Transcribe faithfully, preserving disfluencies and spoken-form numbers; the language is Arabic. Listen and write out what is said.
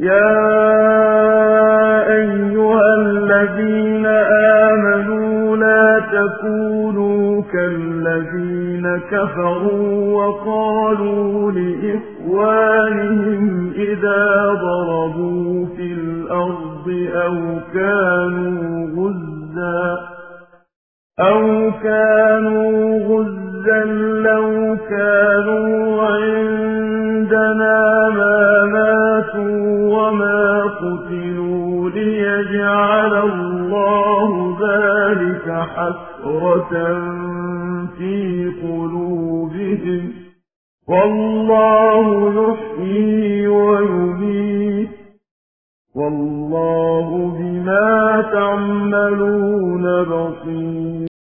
يَا أَيُّهَا الَّذِينَ آمَنُوا لَا تَكُونُوا كَالَّذِينَ كَفَرُوا وَقَالُوا لِإِخْوَانِهِمْ إِذَا ضَرَبُوا فِي الْأَرْضِ أَوْ كَانُوا غُزًّى أَوْ كَانُوا غُزًّى لَّوْ كَانُوا عِندَنَا مَا مَاتُوا وَمَا قُتِلُوا لِيَجْعَلَ اللَّهُ ذَلِكَ حَسْرَةً فِي قُلُوبِهِمْ ۗ وَاللَّهُ يُحْيِي وَيُمِيتُ ۗ وَاللَّهُ بِمَا تَعْمَلُونَ بَصِيرٌ.